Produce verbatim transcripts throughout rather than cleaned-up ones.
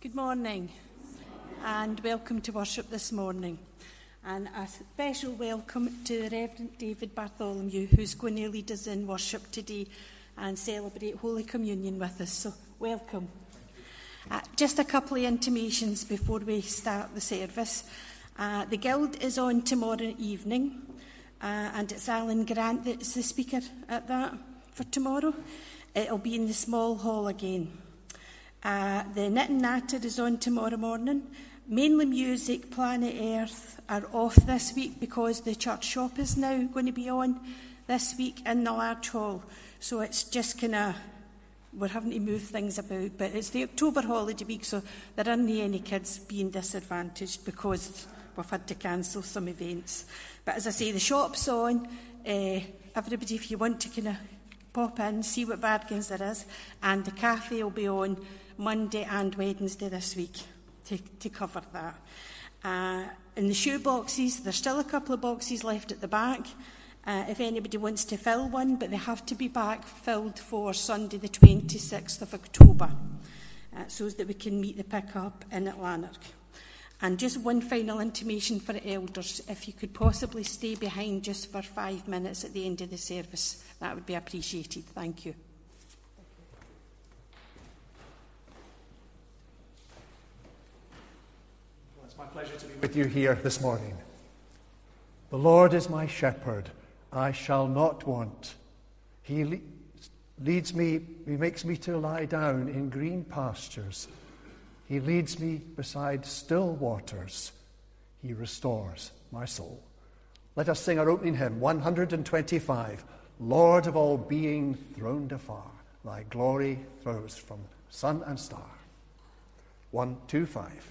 Good morning and welcome to worship this morning. And a special welcome to the Reverend David Bartholomew, who's going to lead us in worship today and celebrate Holy Communion with us. So welcome. Uh, just a couple of intimations before we start the service. Uh, the Guild is on tomorrow evening, uh, and it's Alan Grant that's the speaker at that for tomorrow. It'll be in the small hall again. Uh, the Knit and Natter is on tomorrow morning. Mainly Music, Planet Earth are off this week because the church shop is now going to be on this week in the large hall. So it's just kind of, we're having to move things about. But it's the October holiday week, so there aren't any kids being disadvantaged because we've had to cancel some events. But as I say, the shop's on. Uh, everybody, if you want to kind of pop in, see what bargains there is. And the cafe will be on Monday and Wednesday this week to, to cover that. Uh, in the shoe boxes, there's still a couple of boxes left at the back. Uh, if anybody wants to fill one, but they have to be back filled for Sunday the twenty-sixth of October, uh, so that we can meet the pick-up in at Lanark. And just one final intimation for elders, if you could possibly stay behind just for five minutes at the end of the service, that would be appreciated. Thank you. Well, it's my pleasure to be with you here this morning. The Lord is my shepherd, I shall not want. He le- leads me, he makes me to lie down in green pastures. He leads me beside still waters. He restores my soul. Let us sing our opening hymn, one twenty-five. Lord of all being throned afar, thy glory throws from sun and star. one, two, five.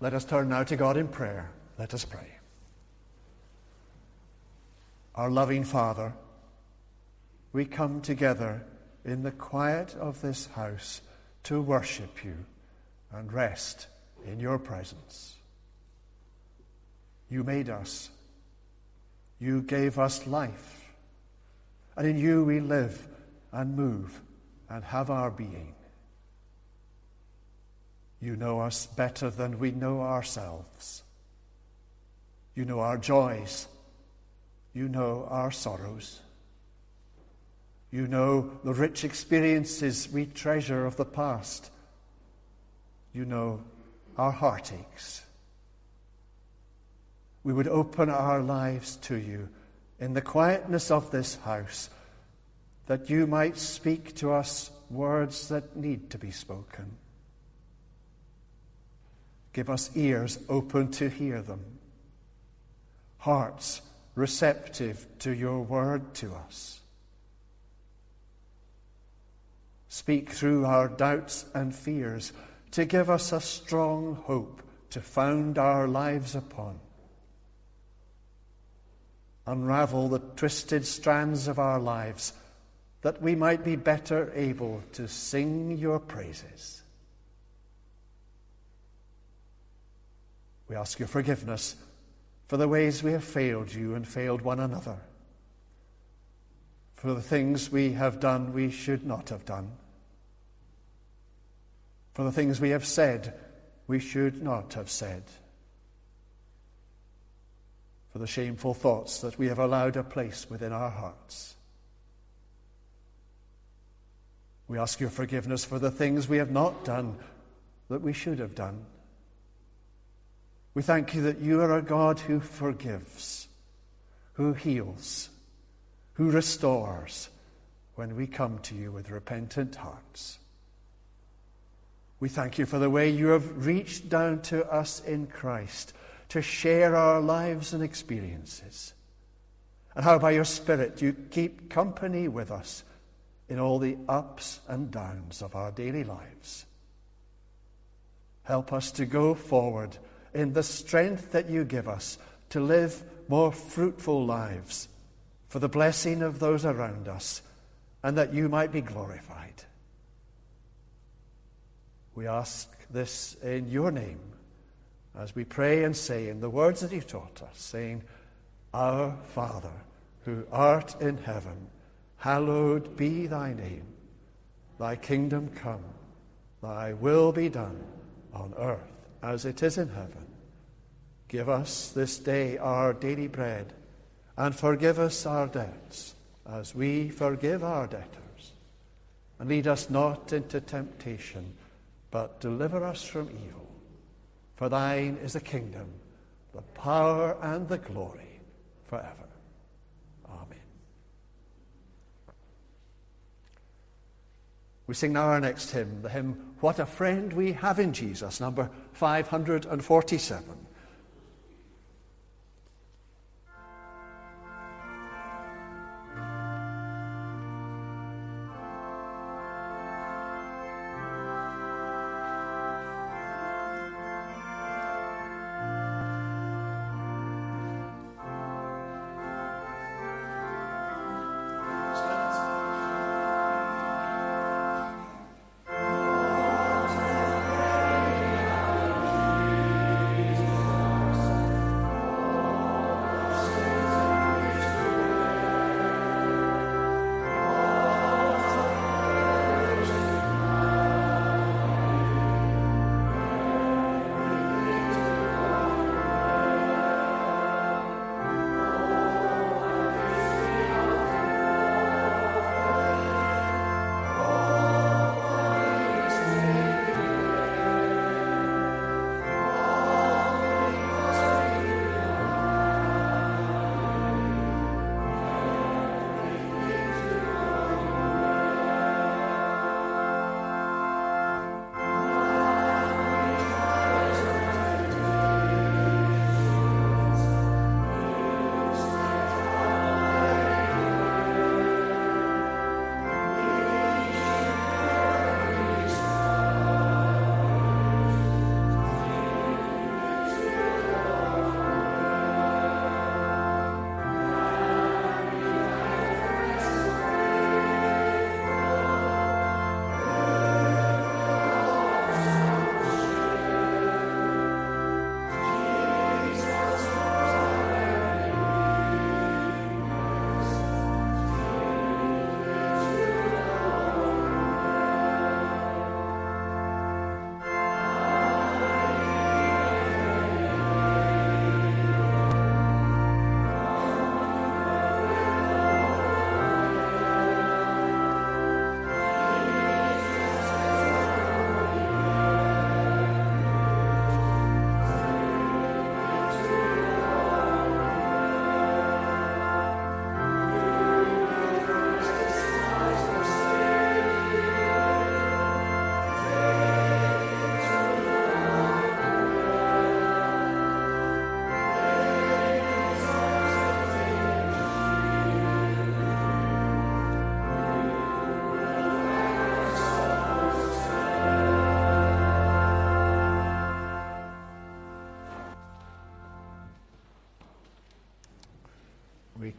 Let us turn now to God in prayer. Let us pray. Our loving Father, we come together in the quiet of this house to worship you and rest in your presence. You made us. You gave us life. And in you we live and move and have our being. You know us better than we know ourselves. You know our joys. You know our sorrows. You know the rich experiences we treasure of the past. You know our heartaches. We would open our lives to you in the quietness of this house, that you might speak to us words that need to be spoken. Give us ears open to hear them, hearts receptive to your word to us. Speak through our doubts and fears to give us a strong hope to found our lives upon. Unravel the twisted strands of our lives, that we might be better able to sing your praises. We ask your forgiveness for the ways we have failed you and failed one another, for the things we have done we should not have done, for the things we have said we should not have said, for the shameful thoughts that we have allowed a place within our hearts. We ask your forgiveness for the things we have not done that we should have done. We thank you that you are a God who forgives, who heals, who restores when we come to you with repentant hearts. We thank you for the way you have reached down to us in Christ to share our lives and experiences, and how by your Spirit you keep company with us in all the ups and downs of our daily lives. Help us to go forward in the strength that you give us to live more fruitful lives for the blessing of those around us, and that you might be glorified. We ask this in your name, as we pray and say in the words that you taught us, saying, Our Father, who art in heaven, hallowed be thy name. Thy kingdom come, thy will be done on earth as it is in heaven. Give us this day our daily bread, and forgive us our debts, as we forgive our debtors. And lead us not into temptation, but deliver us from evil. For thine is the kingdom, the power, and the glory forever. Amen. We sing now our next hymn, the hymn, What a Friend We Have in Jesus, number five hundred forty-seven. Thank you.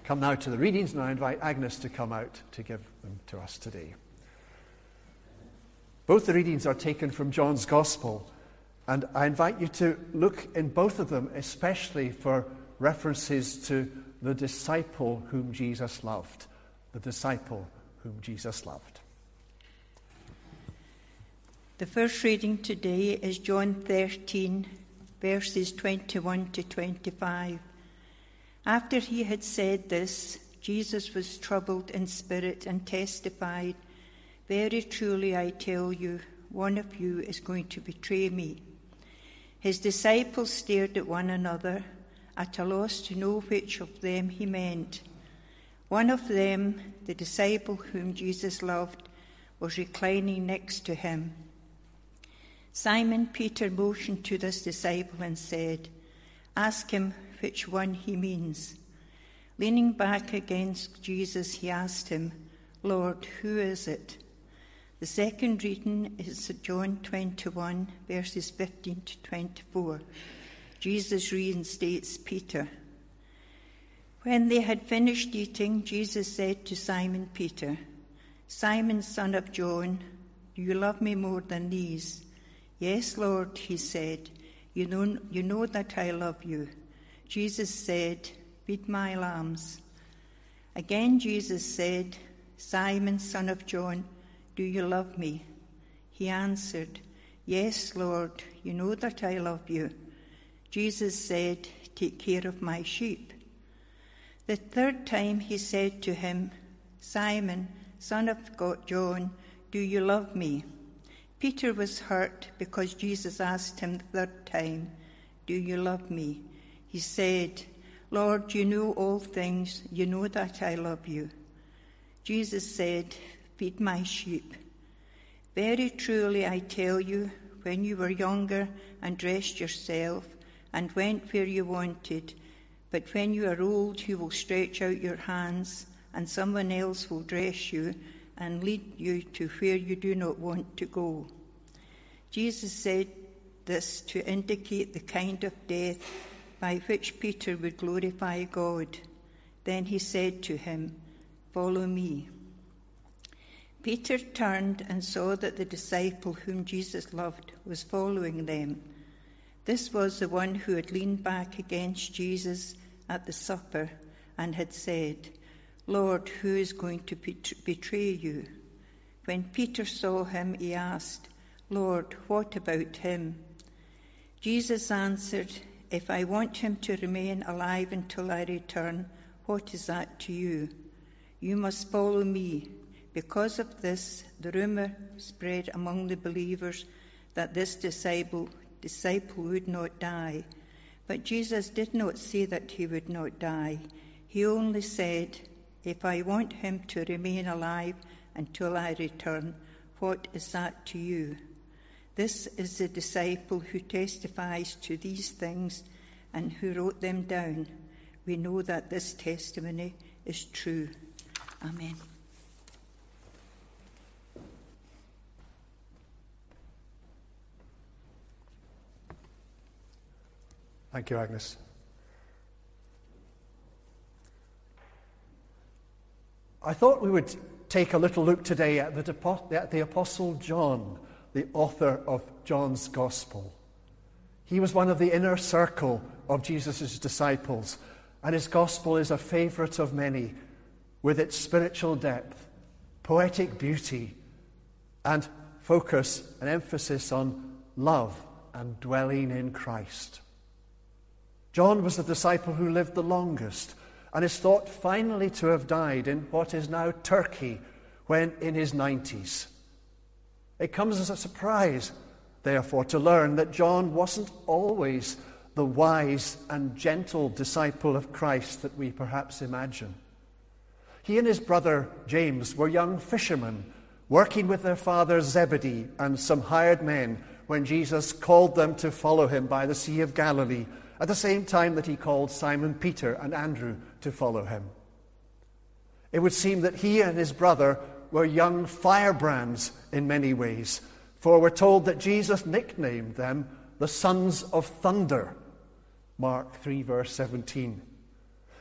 come now to the readings, and I invite Agnes to come out to give them to us today. Both the readings are taken from John's Gospel, and I invite you to look in both of them, especially for references to the disciple whom Jesus loved. The disciple whom Jesus loved. The first reading today is John thirteen, verses twenty-one to twenty-five. After he had said this, Jesus was troubled in spirit and testified, "Very truly I tell you, one of you is going to betray me." His disciples stared at one another, at a loss to know which of them he meant. One of them, the disciple whom Jesus loved, was reclining next to him. Simon Peter motioned to this disciple and said, "Ask him which one he means." Leaning back against Jesus, he asked him, "Lord, who is it?" The second reading is John twenty-one, verses fifteen to twenty-four. Jesus reinstates Peter. When they had finished eating, Jesus said to Simon Peter, "Simon, son of John, do you love me more than these?" "Yes, Lord," he said. You know, you know that I love you." Jesus said, "Feed my lambs." Again Jesus said, "Simon, son of John, do you love me?" He answered, "Yes, Lord, you know that I love you." Jesus said, "Take care of my sheep." The third time he said to him, "Simon, son of John, do you love me?" Peter was hurt because Jesus asked him the third time, "Do you love me?" He said, "Lord, you know all things. You know that I love you." Jesus said, "Feed my sheep. Very truly I tell you, when you were younger and dressed yourself and went where you wanted, but when you are old you will stretch out your hands and someone else will dress you and lead you to where you do not want to go." Jesus said this to indicate the kind of death by which Peter would glorify God. Then he said to him, "Follow me." Peter turned and saw that the disciple whom Jesus loved was following them. This was the one who had leaned back against Jesus at the supper and had said, "Lord, who is going to betray you?" When Peter saw him, he asked, "Lord, what about him?" Jesus answered, "If I want him to remain alive until I return, what is that to you? You must follow me." Because of this, the rumor spread among the believers that this disciple, disciple would not die. But Jesus did not say that he would not die. He only said, "If I want him to remain alive until I return, what is that to you?" This is the disciple who testifies to these things and who wrote them down. We know that this testimony is true. Amen. Thank you, Agnes. I thought we would take a little look today at the, at the Apostle John, the author of John's Gospel. He was one of the inner circle of Jesus' disciples, and his Gospel is a favourite of many, with its spiritual depth, poetic beauty, and focus and emphasis on love and dwelling in Christ. John was the disciple who lived the longest and is thought finally to have died in what is now Turkey when in his nineties. It comes as a surprise, therefore, to learn that John wasn't always the wise and gentle disciple of Christ that we perhaps imagine. He and his brother James were young fishermen working with their father Zebedee and some hired men when Jesus called them to follow him by the Sea of Galilee, at the same time that he called Simon Peter and Andrew to follow him. It would seem that he and his brother were young firebrands in many ways, for we're told that Jesus nicknamed them the sons of thunder, Mark three, verse seventeen.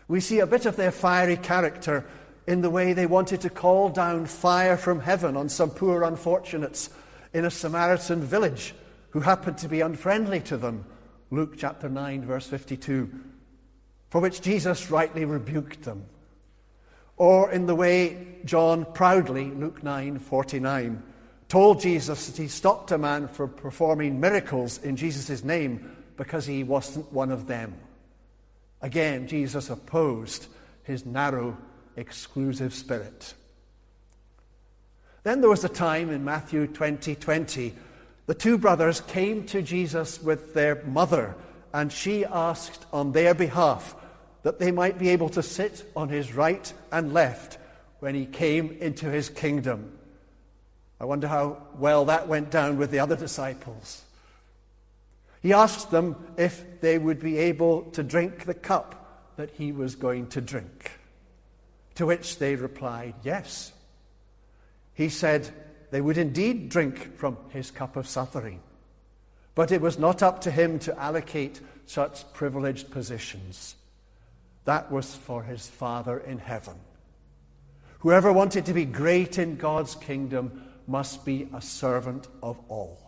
We see a bit of their fiery character in the way they wanted to call down fire from heaven on some poor unfortunates in a Samaritan village who happened to be unfriendly to them. Luke chapter nine, verse fifty-two, for which Jesus rightly rebuked them. Or in the way John proudly, Luke nine, forty-nine, told Jesus that he stopped a man from performing miracles in Jesus' name because he wasn't one of them. Again, Jesus opposed his narrow, exclusive spirit. Then there was a time in Matthew twenty twenty, the two brothers came to Jesus with their mother, and she asked on their behalf that they might be able to sit on his right and left when he came into his kingdom. I wonder how well that went down with the other disciples. He asked them if they would be able to drink the cup that he was going to drink, to which they replied, yes. He said they would indeed drink from his cup of suffering, but it was not up to him to allocate such privileged positions. That was for his Father in heaven. Whoever wanted to be great in God's kingdom must be a servant of all.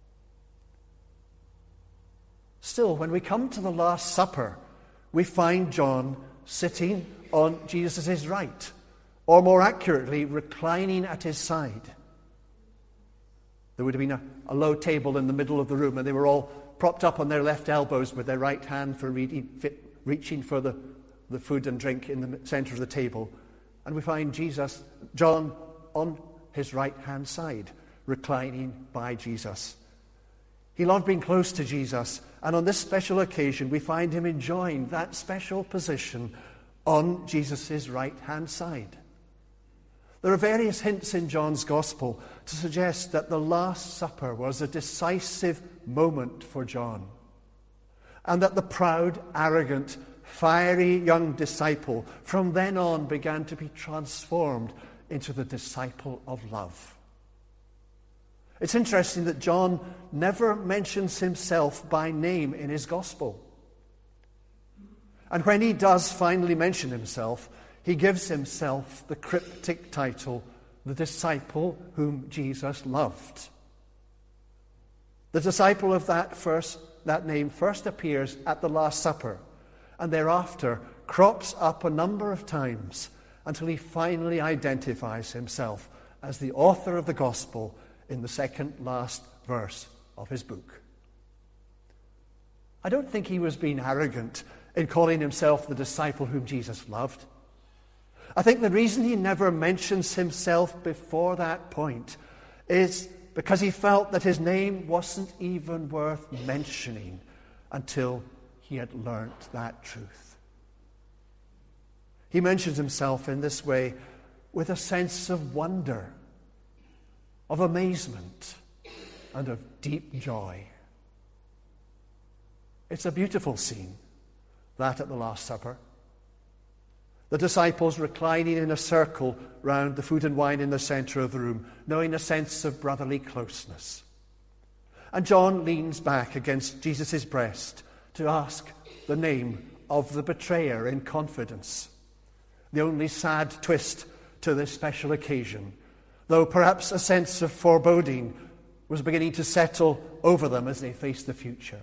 Still, when we come to the Last Supper, we find John sitting on Jesus' right, or more accurately, reclining at his side. There would have been a, a low table in the middle of the room, and they were all propped up on their left elbows with their right hand for reading, fit, reaching for the, the food and drink in the center of the table. And we find Jesus, John, on his right-hand side, reclining by Jesus. He loved being close to Jesus, and on this special occasion we find him enjoying that special position on Jesus' right-hand side. There are various hints in John's Gospel to suggest that the Last Supper was a decisive moment for John, and that the proud, arrogant, fiery young disciple from then on began to be transformed into the disciple of love. It's interesting that John never mentions himself by name in his Gospel. And when he does finally mention himself, he gives himself the cryptic title, the disciple whom Jesus loved. The disciple of that first, that name first appears at the Last Supper, and thereafter crops up a number of times until he finally identifies himself as the author of the Gospel in the second last verse of his book. I don't think he was being arrogant in calling himself the disciple whom Jesus loved. I think the reason he never mentions himself before that point is because he felt that his name wasn't even worth mentioning until he had learnt that truth. He mentions himself in this way with a sense of wonder, of amazement, and of deep joy. It's a beautiful scene, that at the Last Supper. The disciples reclining in a circle round the food and wine in the center of the room, knowing a sense of brotherly closeness. And John leans back against Jesus' breast to ask the name of the betrayer in confidence. The only sad twist to this special occasion, though perhaps a sense of foreboding was beginning to settle over them as they faced the future.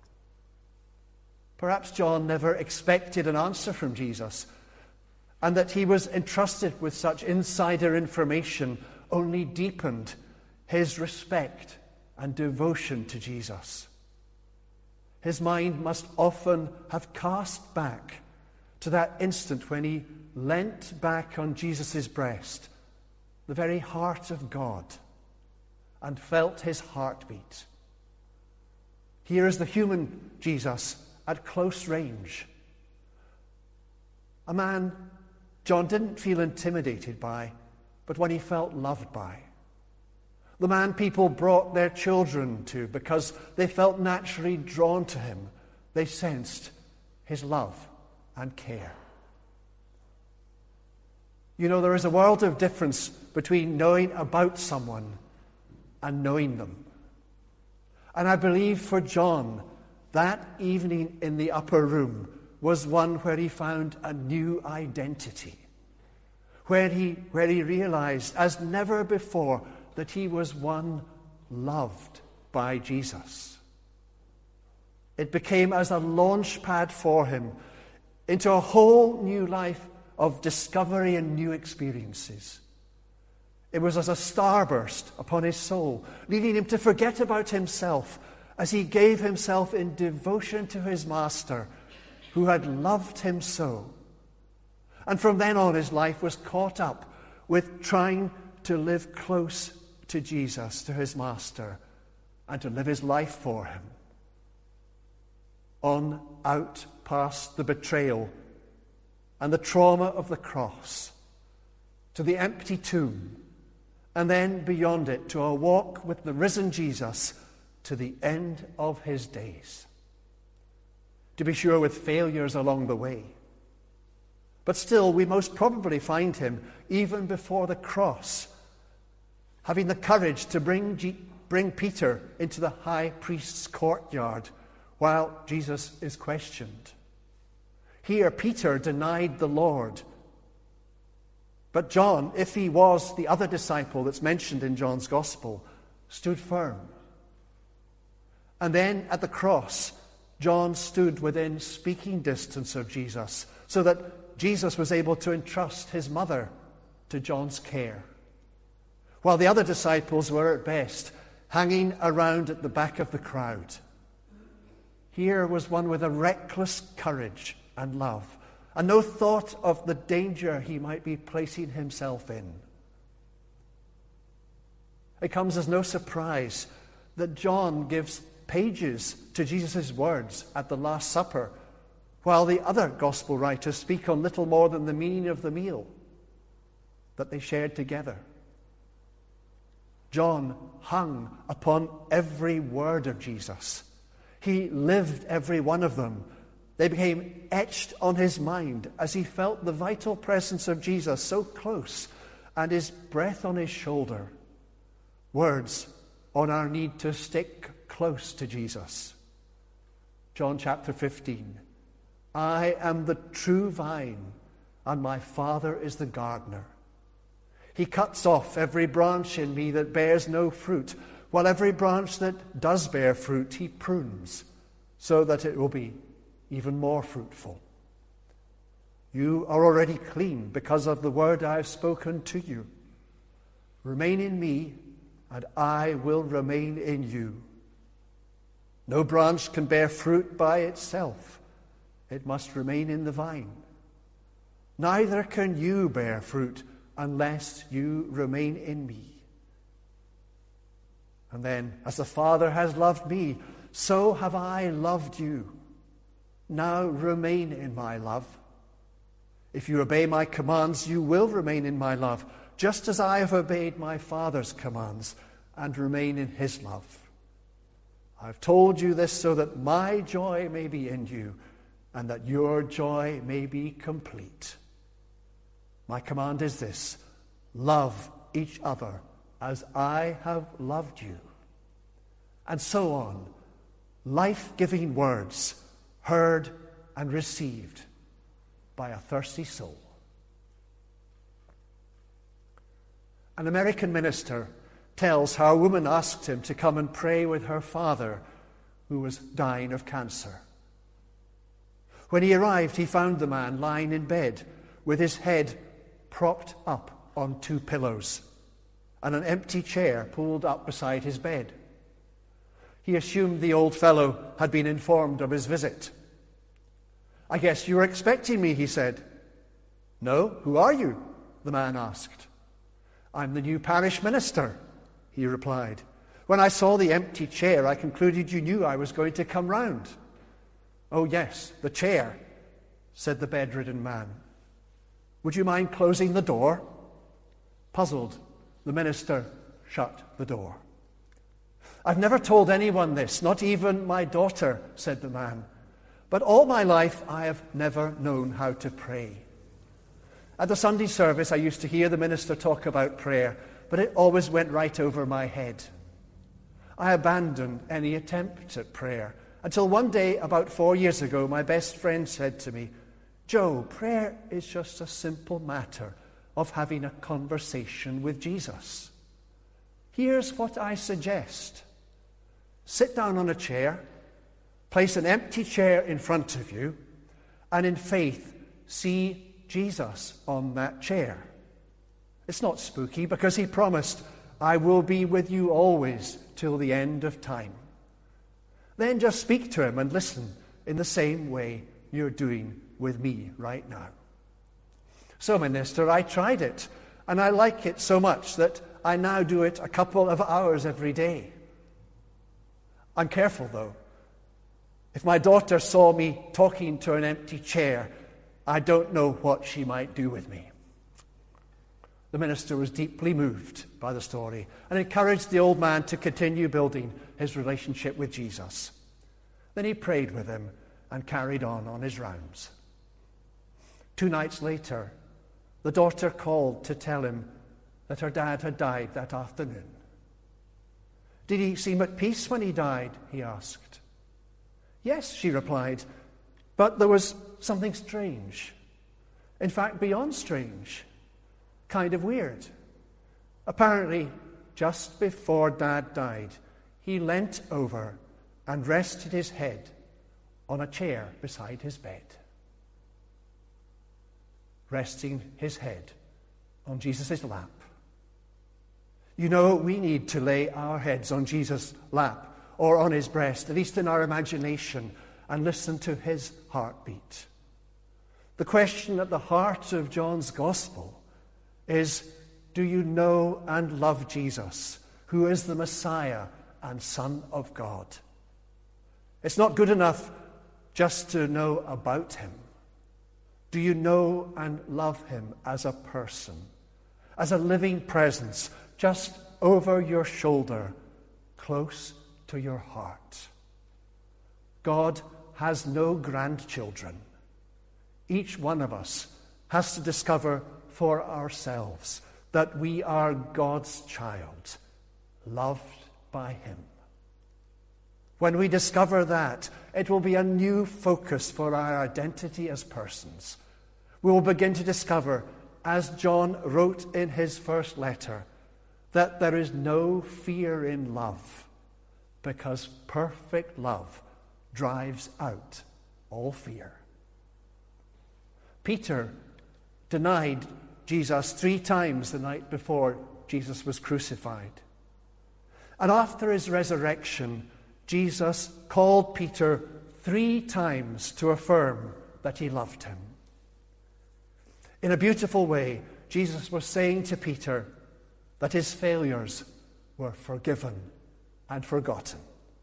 Perhaps John never expected an answer from Jesus, and that he was entrusted with such insider information only deepened his respect and devotion to Jesus. His mind must often have cast back to that instant when he leant back on Jesus' breast, the very heart of God, and felt his heartbeat. Here is the human Jesus at close range. A man John didn't feel intimidated by, but one he felt loved by. The man people brought their children to because they felt naturally drawn to him. They sensed his love and care. You know, there is a world of difference between knowing about someone and knowing them. And I believe for John, that evening in the upper room was one where he found a new identity, where he, where he realized, as never before, that he was one loved by Jesus. It became as a launch pad for him into a whole new life of discovery and new experiences. It was as a starburst upon his soul, leading him to forget about himself as he gave himself in devotion to his Master, who had loved him so. And from then on, his life was caught up with trying to live close to Jesus, to his Master, and to live his life for him. On, out, past the betrayal and the trauma of the cross, to the empty tomb, and then beyond it to a walk with the risen Jesus to the end of his days. To be sure, with failures along the way. But still, we most probably find him, even before the cross, having the courage to bring, G- bring Peter into the high priest's courtyard while Jesus is questioned. Here, Peter denied the Lord. But John, if he was the other disciple that's mentioned in John's Gospel, stood firm. And then at the cross, John stood within speaking distance of Jesus, so that Jesus was able to entrust his mother to John's care, while the other disciples were at best hanging around at the back of the crowd. Here was one with a reckless courage and love, and no thought of the danger he might be placing himself in. It comes as no surprise that John gives pages to Jesus' words at the Last Supper, while the other gospel writers speak on little more than the meaning of the meal that they shared together. John hung upon every word of Jesus. He lived every one of them. They became etched on his mind as he felt the vital presence of Jesus so close and his breath on his shoulder. Words on our need to stick close to Jesus. John chapter fifteen. I am the true vine, and my Father is the gardener. He cuts off every branch in me that bears no fruit, while every branch that does bear fruit he prunes, so that it will be even more fruitful. You are already clean because of the word I have spoken to you. Remain in me, and I will remain in you. No branch can bear fruit by itself. It must remain in the vine. Neither can you bear fruit unless you remain in me. And then, as the Father has loved me, so have I loved you. Now remain in my love. If you obey my commands, you will remain in my love, just as I have obeyed my Father's commands and remain in his love. I've told you this so that my joy may be in you and that your joy may be complete. My command is this: love each other as I have loved you. And so on, life-giving words heard and received by a thirsty soul. An American minister tells how a woman asked him to come and pray with her father, who was dying of cancer. When he arrived, he found the man lying in bed with his head propped up on two pillows and an empty chair pulled up beside his bed. He assumed the old fellow had been informed of his visit. I guess you were expecting me, he said. No, who are you? The man asked. I'm the new parish minister, he replied. When I saw the empty chair, I concluded you knew I was going to come round. Oh yes, the chair, said the bedridden man. Would you mind closing the door? Puzzled, the minister shut the door. I've never told anyone this, not even my daughter, said the man. But all my life I have never known how to pray. At the Sunday service, I used to hear the minister talk about prayer, but it always went right over my head. I abandoned any attempt at prayer Until one day, about four years ago, my best friend said to me, "Joe, prayer is just a simple matter of having a conversation with Jesus. Here's what I suggest. Sit down on a chair, place an empty chair in front of you, and in faith, see Jesus on that chair. It's not spooky because he promised, 'I will be with you always till the end of time.' Then just speak to him and listen in the same way you're doing with me right now." So, minister, I tried it, and I like it so much that I now do it a couple of hours every day. I'm careful, though. If my daughter saw me talking to an empty chair, I don't know what she might do with me. The minister was deeply moved by the story and encouraged the old man to continue building his relationship with Jesus. Then he prayed with him and carried on on his rounds. Two nights later, the daughter called to tell him that her dad had died that afternoon. "Did he seem at peace when he died?" he asked. "Yes," she replied, "but there was something strange. In fact, beyond strange. Kind of weird. Apparently, just before Dad died, he leant over and rested his head on a chair beside his bed." Resting his head on Jesus' lap. You know, we need to lay our heads on Jesus' lap or on his breast, at least in our imagination, and listen to his heartbeat. The question at the heart of John's Gospel is, do you know and love Jesus, who is the Messiah and Son of God? It's not good enough just to know about him. Do you know and love him as a person, as a living presence, just over your shoulder, close to your heart? God has no grandchildren. Each one of us has to discover for ourselves that we are God's child, loved by him. When we discover that, it will be a new focus for our identity as persons. We will begin to discover, as John wrote in his first letter, that there is no fear in love, because perfect love drives out all fear. Peter denied Jesus three times the night before Jesus was crucified. And after his resurrection, Jesus called Peter three times to affirm that he loved him. In a beautiful way, Jesus was saying to Peter that his failures were forgiven and forgotten.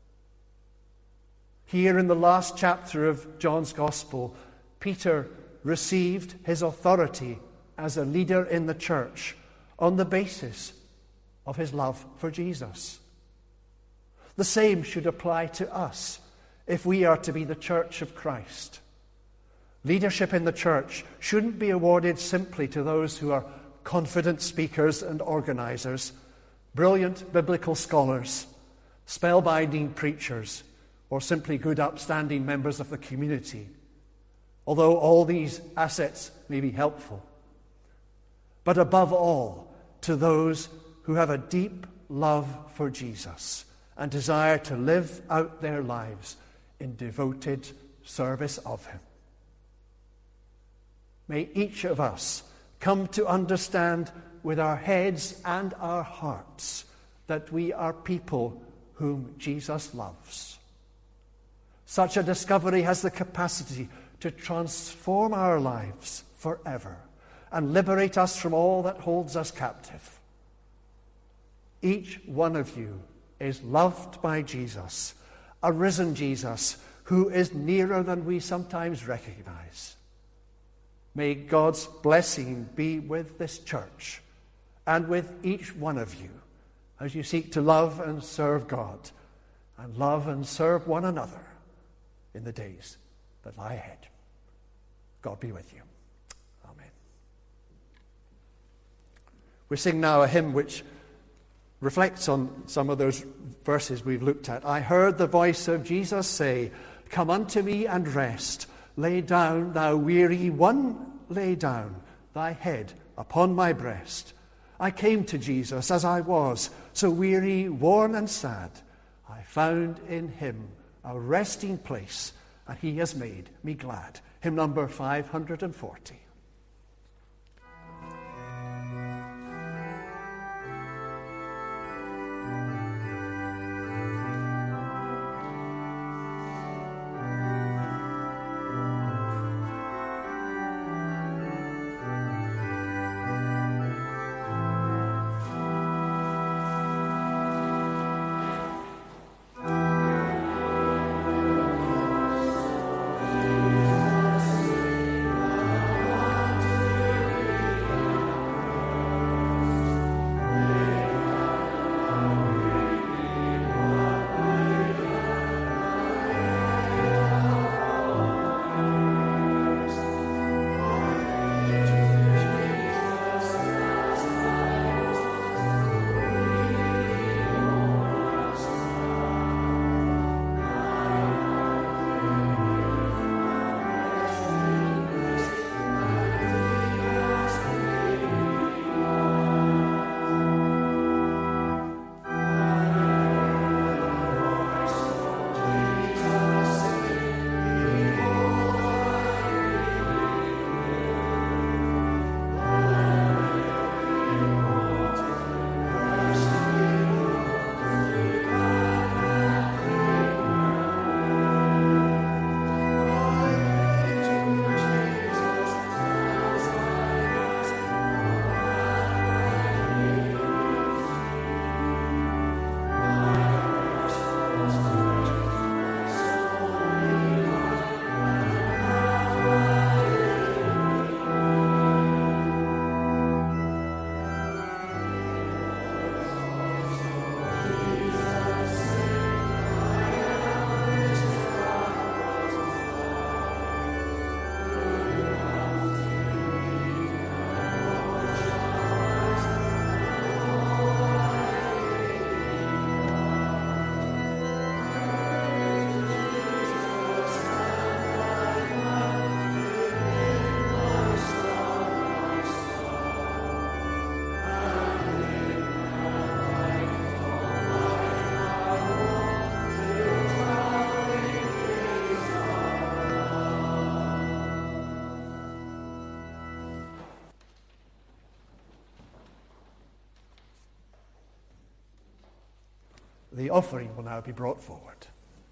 Here in the last chapter of John's Gospel, Peter received his authority as a leader in the church on the basis of his love for Jesus. The same should apply to us if we are to be the church of Christ. Leadership in the church shouldn't be awarded simply to those who are confident speakers and organizers, brilliant biblical scholars, spellbinding preachers, or simply good upstanding members of the community, although all these assets may be helpful. But above all, to those who have a deep love for Jesus and desire to live out their lives in devoted service of him. May each of us come to understand with our heads and our hearts that we are people whom Jesus loves. Such a discovery has the capacity to transform our lives forever and liberate us from all that holds us captive. Each one of you is loved by Jesus, a risen Jesus who is nearer than we sometimes recognize. May God's blessing be with this church and with each one of you as you seek to love and serve God and love and serve one another in the days that lie ahead. God be with you. Amen. We sing now a hymn which reflects on some of those verses we've looked at. I heard the voice of Jesus say, "Come unto me and rest. Lay down, thou weary one, lay down thy head upon my breast." I came to Jesus as I was, so weary, worn and sad. I found in him a resting place, and he has made me glad. Hymn number five hundred forty. The offering will now be brought forward.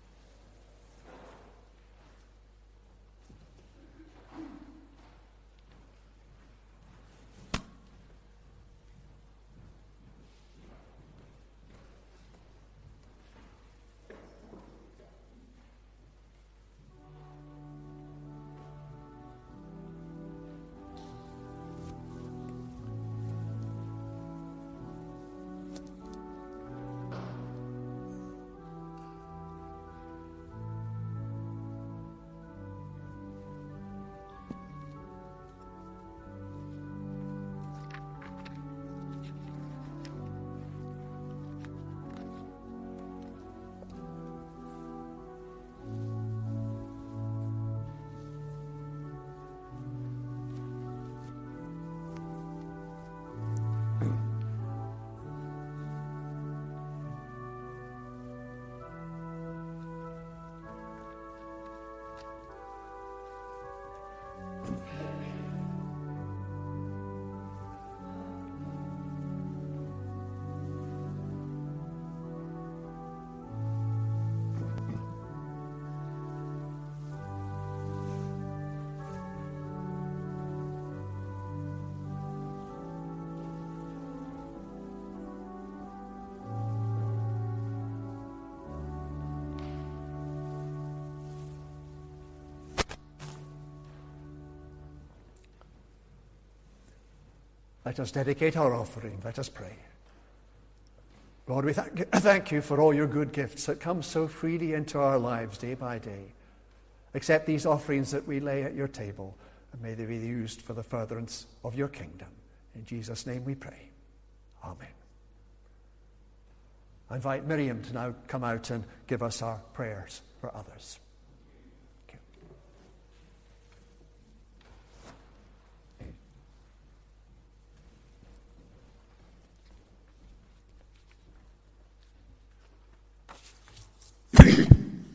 Let us dedicate our offering. Let us pray. Lord, we thank, thank you for all your good gifts that come so freely into our lives day by day. Accept these offerings that we lay at your table, and may they be used for the furtherance of your kingdom. In Jesus' name we pray. Amen. I invite Miriam to now come out and give us our prayers for others. Thank you.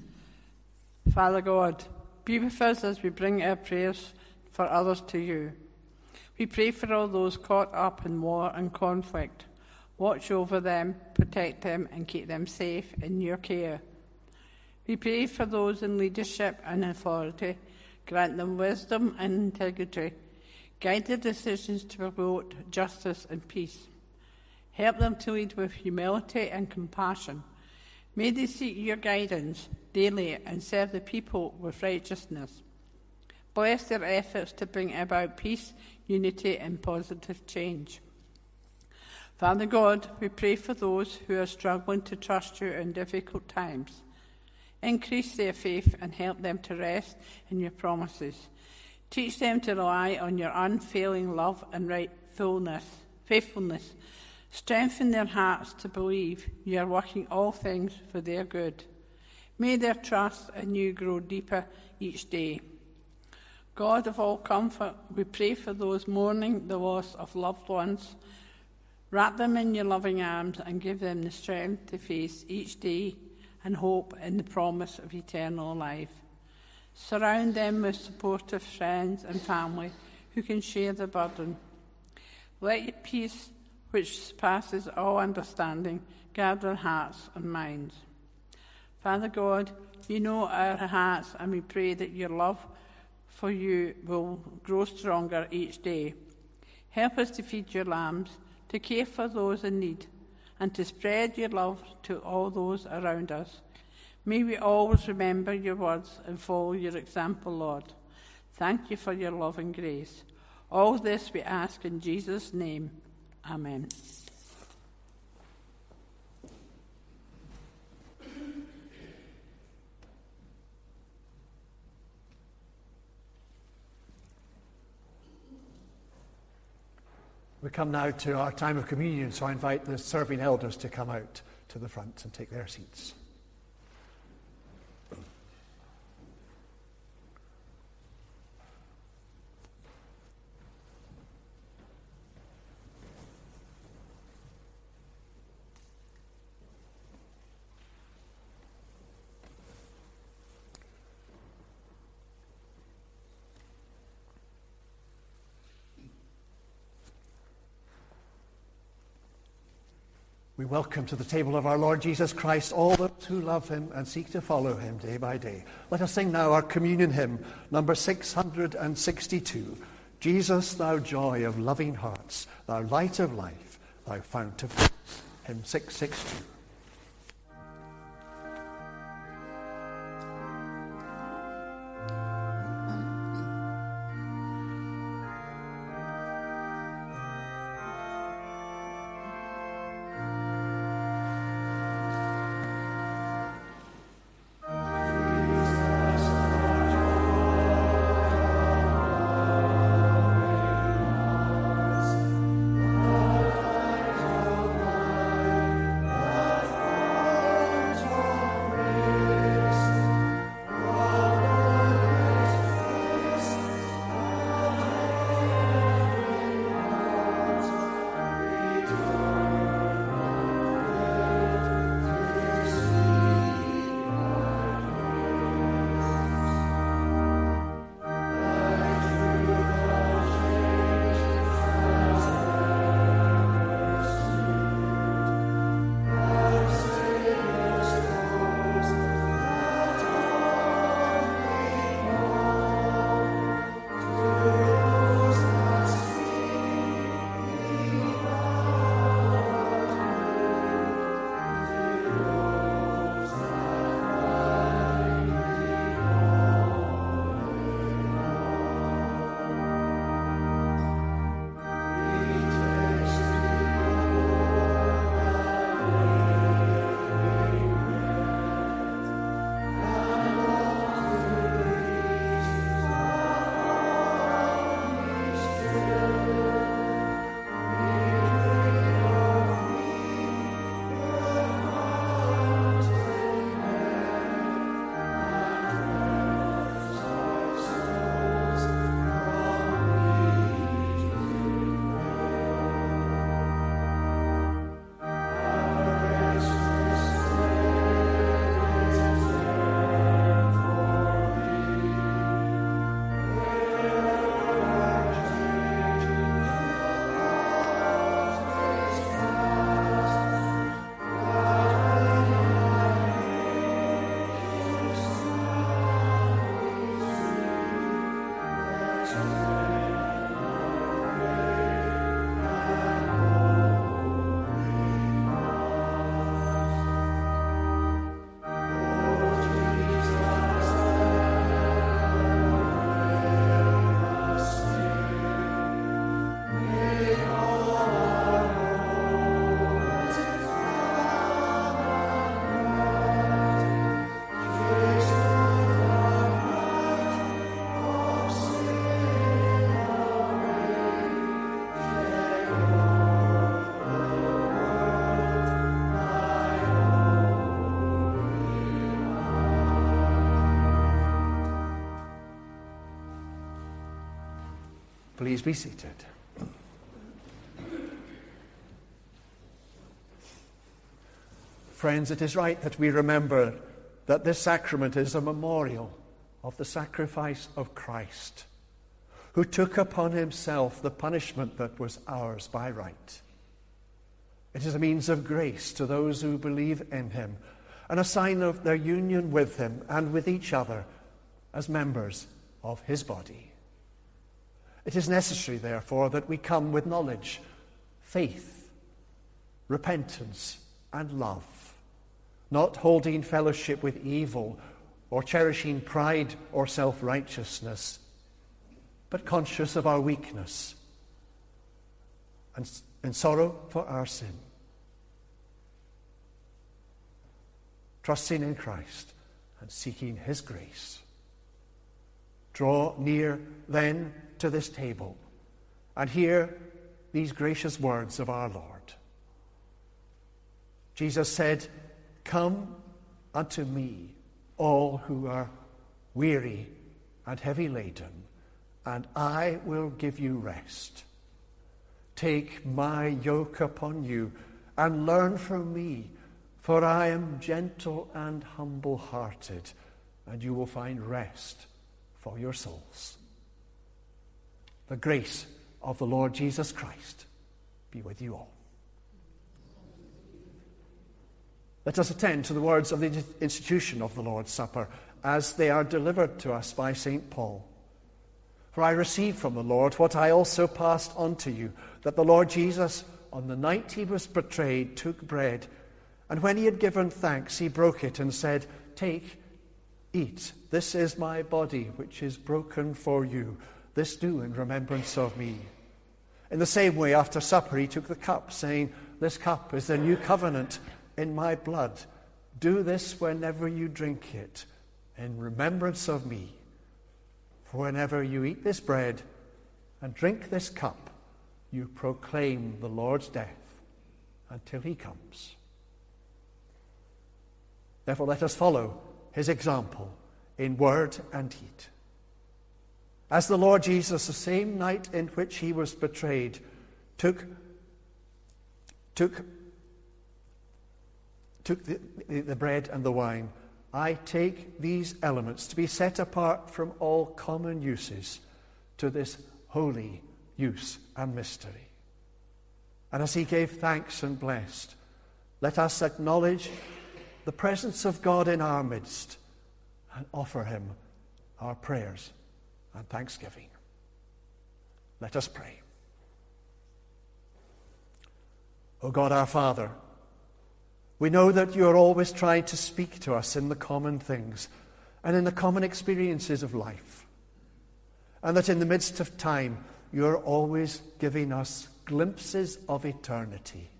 Father God, be with us as we bring our prayers for others to you. We pray for all those caught up in war and conflict. Watch over them, protect them, and keep them safe in your care. We pray for those in leadership and authority. Grant them wisdom and integrity. Guide their decisions to promote justice and peace. Help them to lead with humility and compassion. May they seek your guidance daily and serve the people with righteousness. Bless their efforts to bring about peace, unity, and positive change. Father God, we pray for those who are struggling to trust you in difficult times. Increase their faith and help them to rest in your promises. Teach them to rely on your unfailing love and rightfulness, faithfulness. Strengthen their hearts to believe you are working all things for their good. May their trust in you grow deeper each day. God of all comfort, we pray for those mourning the loss of loved ones. Wrap them in your loving arms and give them the strength to face each day and hope in the promise of eternal life. Surround them with supportive friends and family who can share the burden. Let your peace, which surpasses all understanding, guard their hearts and minds. Father God, you know our hearts, and we pray that your love for you will grow stronger each day. Help us to feed your lambs, to care for those in need, and to spread your love to all those around us. May we always remember your words and follow your example, Lord. Thank you for your love and grace. All this we ask in Jesus' name. Amen. We come now to our time of communion, so I invite the serving elders to come out to the front and take their seats. We welcome to the table of our Lord Jesus Christ all those who love him and seek to follow him day by day. Let us sing now our communion hymn, number six hundred sixty-two. Jesus, thou joy of loving hearts, thou light of life, thou fount of peace. Hymn six sixty-two. Love Please be seated. Friends, it is right that we remember that this sacrament is a memorial of the sacrifice of Christ, who took upon himself the punishment that was ours by right. It is a means of grace to those who believe in him, and a sign of their union with him and with each other as members of his body. It is necessary, therefore, that we come with knowledge, faith, repentance, and love, not holding fellowship with evil or cherishing pride or self-righteousness, but conscious of our weakness and in sorrow for our sin. Trusting in Christ and seeking his grace. Draw near then to this table and hear these gracious words of our Lord. Jesus said, "Come unto me, all who are weary and heavy laden, and I will give you rest. Take my yoke upon you and learn from me, for I am gentle and humble-hearted, and you will find rest for your souls." The grace of the Lord Jesus Christ be with you all. Let us attend to the words of the institution of the Lord's Supper as they are delivered to us by Saint Paul. "For I received from the Lord what I also passed on to you, that the Lord Jesus, on the night he was betrayed, took bread, and when he had given thanks, he broke it and said, 'Take, eat, this is my body, which is broken for you. This do in remembrance of me.' In the same way, after supper, he took the cup, saying, 'This cup is the new covenant in my blood. Do this whenever you drink it, in remembrance of me. For whenever you eat this bread and drink this cup, you proclaim the Lord's death until he comes.' Therefore, let us follow his example in word and deed. As the Lord Jesus, the same night in which he was betrayed, took, took, took the, the, the bread and the wine, I take these elements to be set apart from all common uses to this holy use and mystery. And as he gave thanks and blessed, let us acknowledge the presence of God in our midst and offer him our prayers and thanksgiving. Let us pray. O God, our Father, we know that you are always trying to speak to us in the common things and in the common experiences of life, and that in the midst of time you are always giving us glimpses of eternity.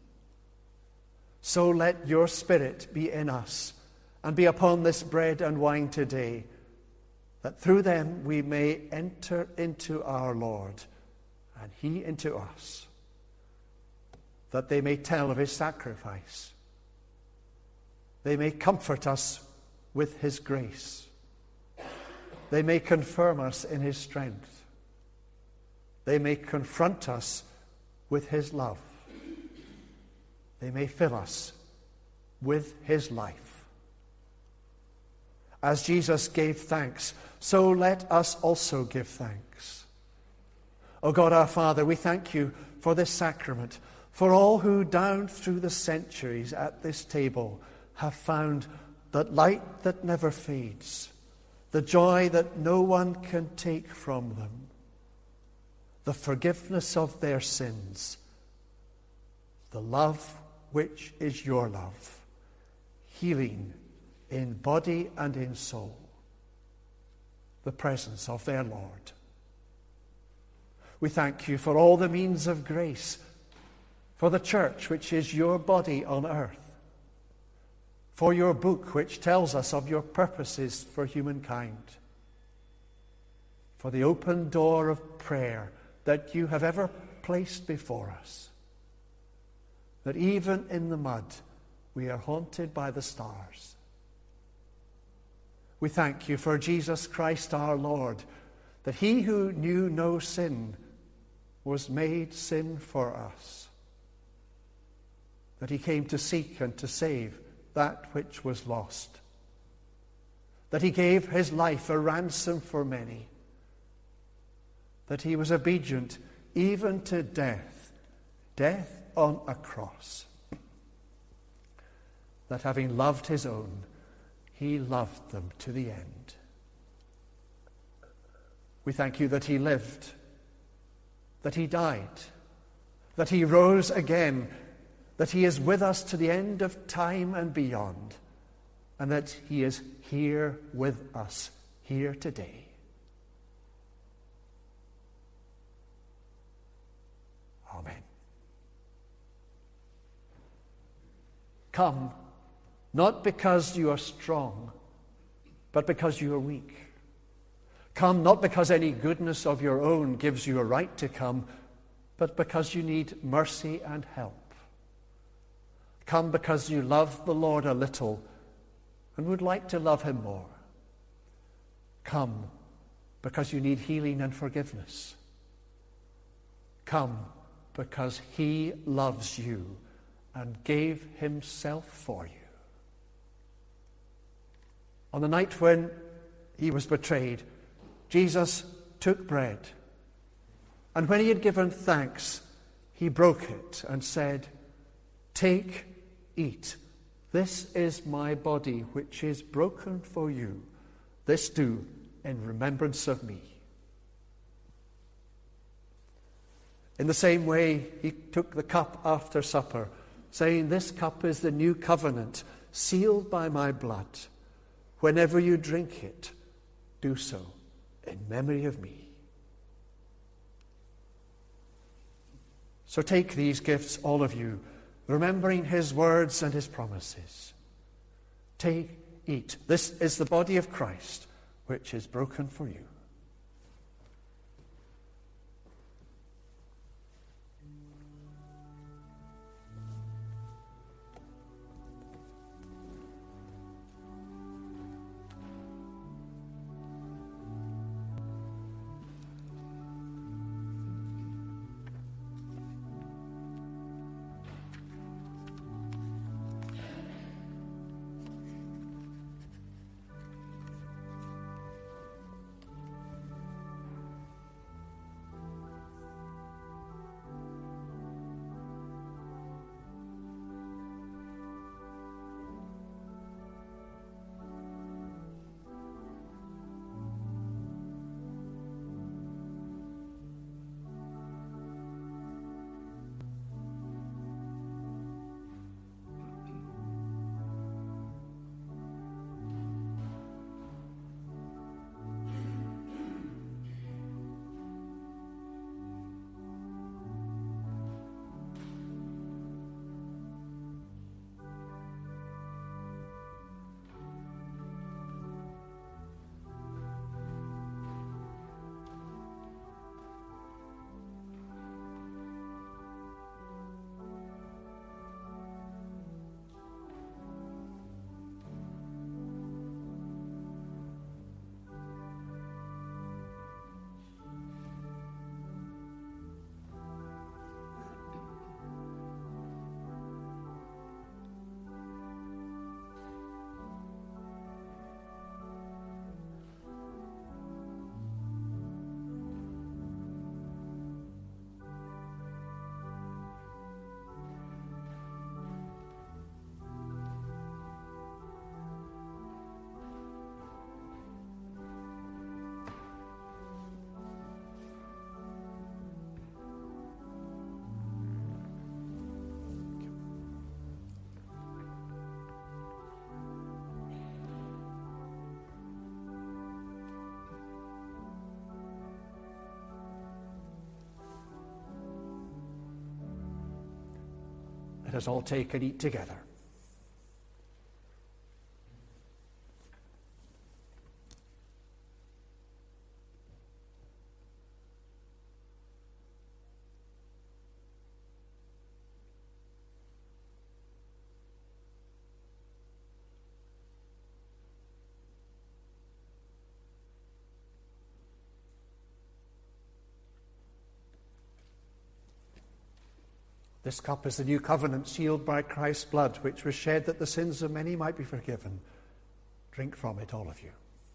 So let your Spirit be in us and be upon this bread and wine today, that through them we may enter into our Lord and he into us, that they may tell of his sacrifice. They may comfort us with his grace. They may confirm us in his strength. They may confront us with his love. They may fill us with his life. As Jesus gave thanks, so let us also give thanks. O God, our Father, we thank you for this sacrament, for all who down through the centuries at this table have found that light that never fades, the joy that no one can take from them, the forgiveness of their sins, the love which is your love, healing in body and in soul, the presence of their Lord. We thank you for all the means of grace, for the church which is your body on earth, for your book which tells us of your purposes for humankind, for the open door of prayer that you have ever placed before us, that even in the mud we are haunted by the stars. We thank you for Jesus Christ our Lord, that he who knew no sin was made sin for us, that he came to seek and to save that which was lost, that he gave his life a ransom for many, that he was obedient even to death, death on a cross, that having loved his own, he loved them to the end. We thank you that he lived, that he died, that he rose again, that he is with us to the end of time and beyond, and that he is here with us, here today. Amen. Come, not because you are strong, but because you are weak. Come not because any goodness of your own gives you a right to come, but because you need mercy and help. Come because you love the Lord a little and would like to love him more. Come because you need healing and forgiveness. Come because he loves you and gave himself for you. On the night when he was betrayed, Jesus took bread, and when he had given thanks, he broke it and said, "Take, eat. This is my body, which is broken for you. This do in remembrance of me." In the same way, he took the cup after supper, saying, "This cup is the new covenant, sealed by my blood. Whenever you drink it, do so in memory of me." So take these gifts, all of you, remembering his words and his promises. Take, eat. This is the body of Christ, which is broken for you. Let us all take and eat together. This cup is the new covenant sealed by Christ's blood, which was shed that the sins of many might be forgiven. Drink from it, all of you.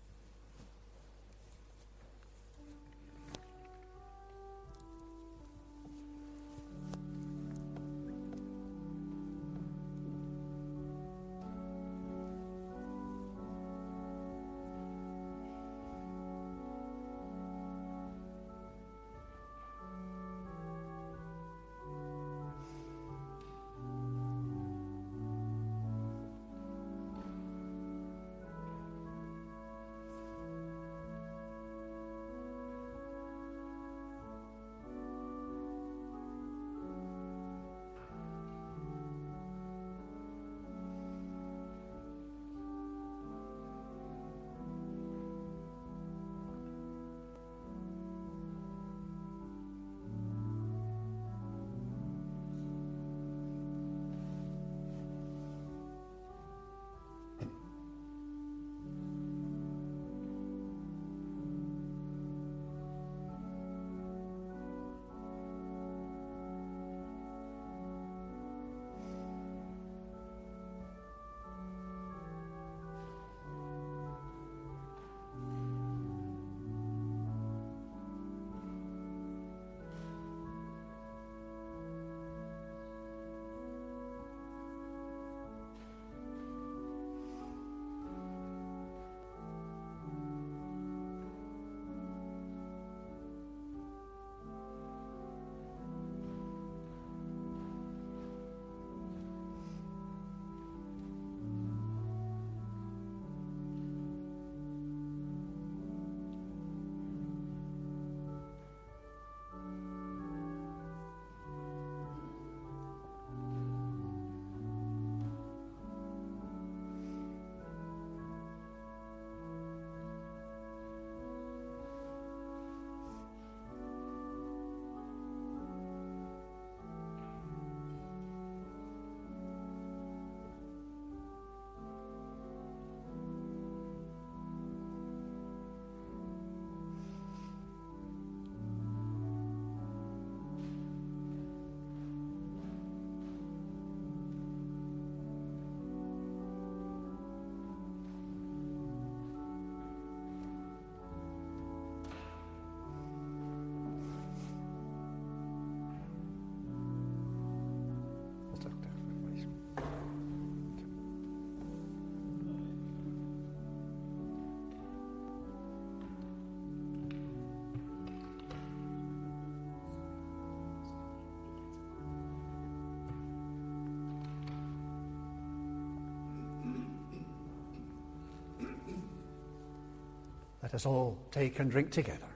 Let us all take and drink together.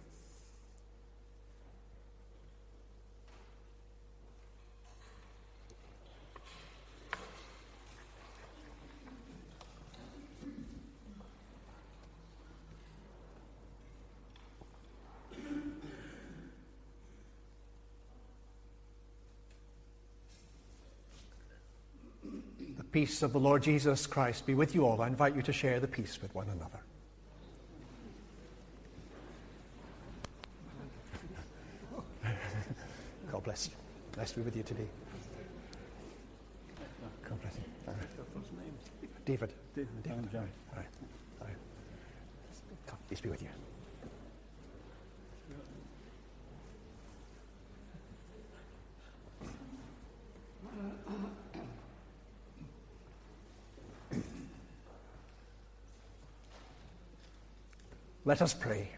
The peace of the Lord Jesus Christ be with you all. I invite you to share the peace with one another. God bless you. Nice to be with you today. God bless you. All right. David. David. David. All right. All right. God, peace be with you. Let us pray.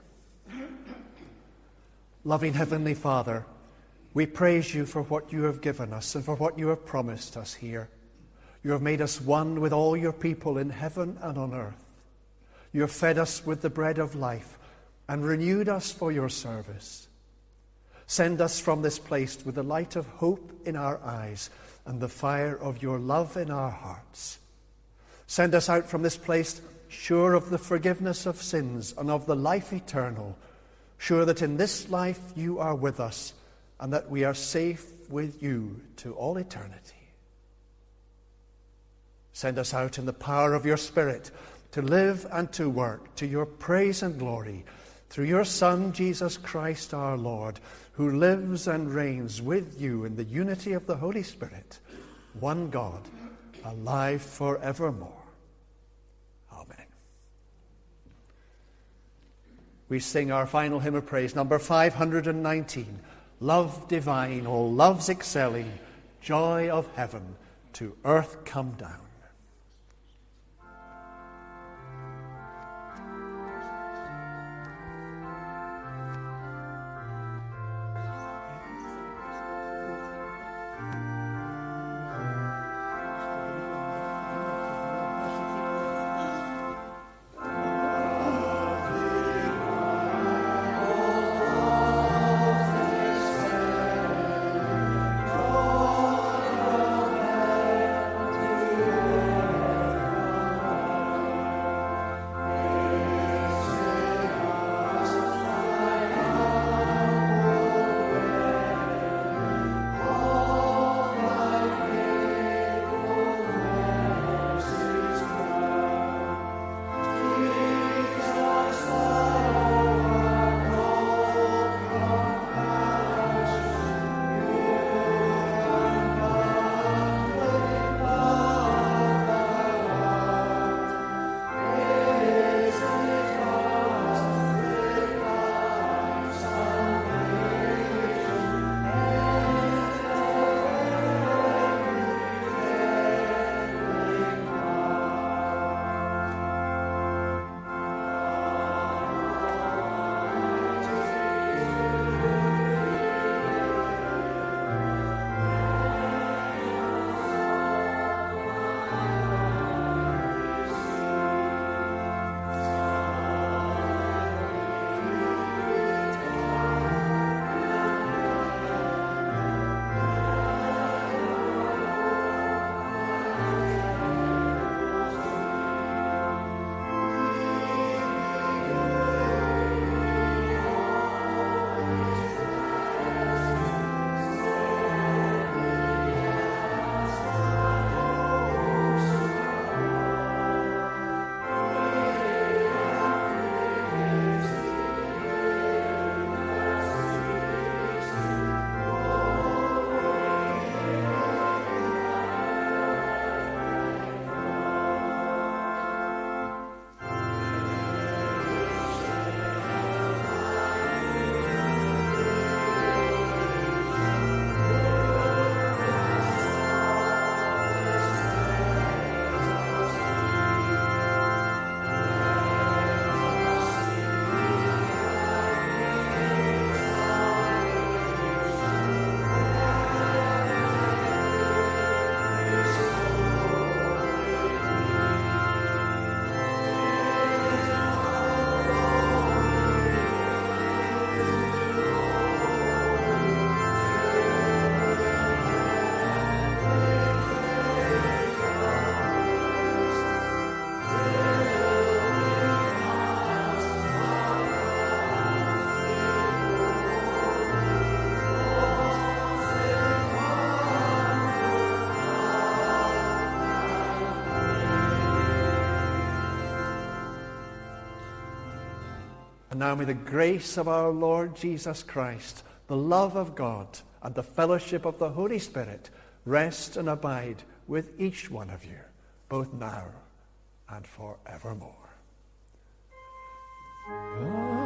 Loving Heavenly Father, we praise you for what you have given us and for what you have promised us here. You have made us one with all your people in heaven and on earth. You have fed us with the bread of life and renewed us for your service. Send us from this place with the light of hope in our eyes and the fire of your love in our hearts. Send us out from this place sure of the forgiveness of sins and of the life eternal, sure that in this life you are with us and that we are safe with you to all eternity. Send us out in the power of your Spirit to live and to work to your praise and glory through your Son, Jesus Christ our Lord, who lives and reigns with you in the unity of the Holy Spirit, one God, alive forevermore. Amen. We sing our final hymn of praise, number five hundred nineteen. Love divine, all loves excelling, joy of heaven, to earth come down. And now may the grace of our Lord Jesus Christ, the love of God, and the fellowship of the Holy Spirit rest and abide with each one of you, both now and forevermore. Amen.